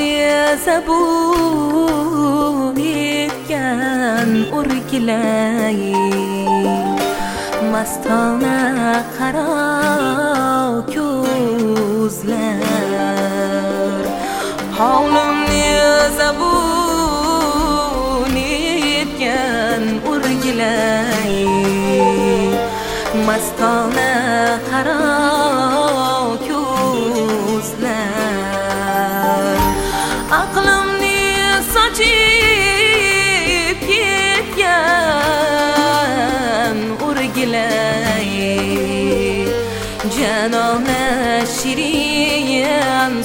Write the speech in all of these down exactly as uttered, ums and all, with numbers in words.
zabun etgan o'rgilay mastona qaro ko'zlar hovlimni zabun etgan o'rgilay mastona qaro ko'zlar aqlimni sochib ketgan o'rgilay janona shirin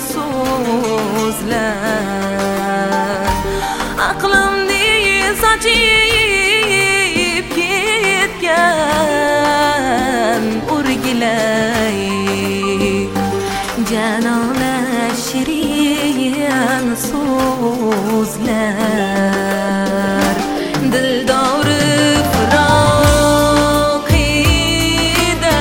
so'zlar aqlimni sochib ketgan o'rgilay janona shirin so'zlar dildori firoqida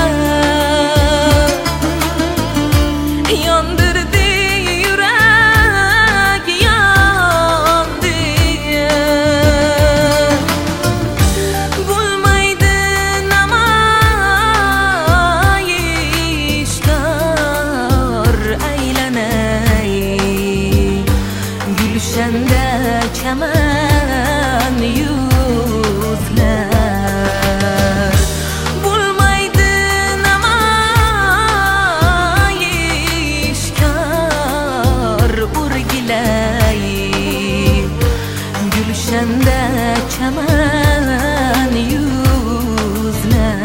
yondirdi yurak yondi bo'lmaydi namoyishkor aylanay gulshanda chaman yuzlar bo'lmaydi namoyishkor o'rgilay gulshanda chaman yuzlar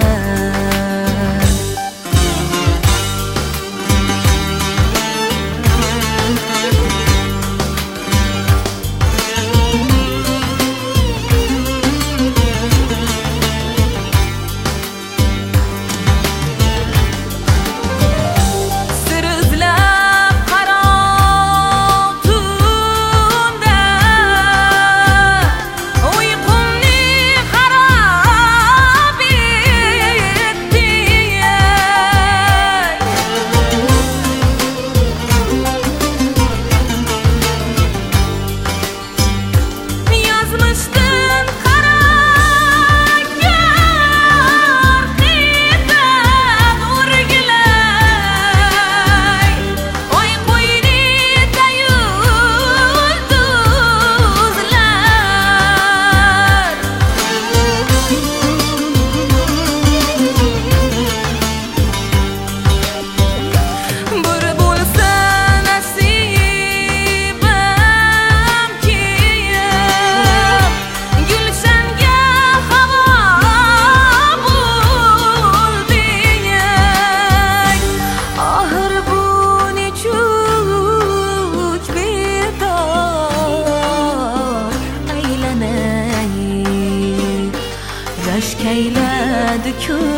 rashkayladi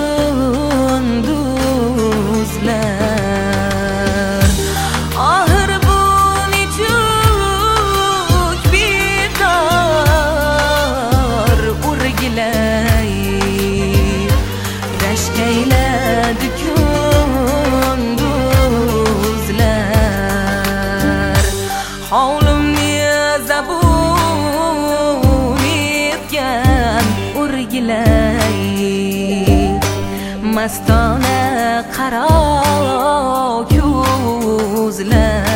kunduzlar oxir bu nechuk bedor o'rgilay rashkayladi kunduzlar hovlimni zabun etgan o'rgilay mastona qaro ko'zlar